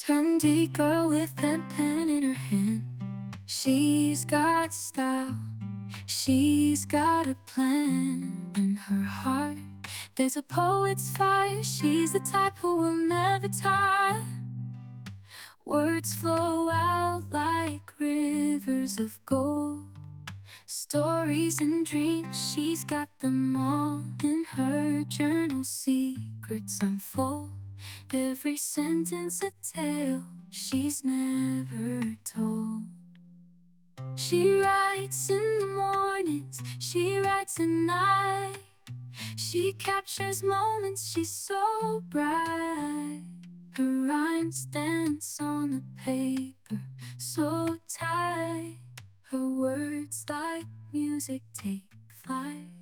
Trendy girl with a pen in her hand. She's got style, she's got a plan in her heart. There's a poet's fire, she's the type who will never tire. Words flow out like rivers of gold. Stories and dreams, she's got them all in her journal. Secrets unfold, every sentence a tale she's never told. She writes in the mornings, she writes at night. She captures moments, she's so bright. Her rhymes dance on the paper, so tight. Her words like music take flight.